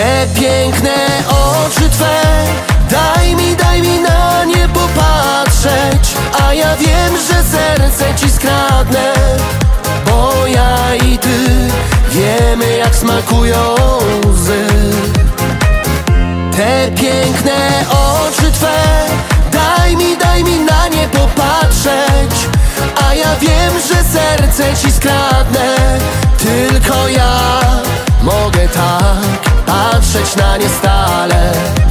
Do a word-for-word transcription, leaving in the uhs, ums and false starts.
Te piękne oczy Twe, daj mi, daj mi na nie popatrzeć. A ja wiem, że serce Ci skradnę, bo ja i Ty wiemy, jak smakują łzy. Te piękne oczy Twe, daj mi, daj mi na nie popatrzeć. A ja wiem, że serce Ci skradnę, tylko ja mogę tak patrzeć na nie stale.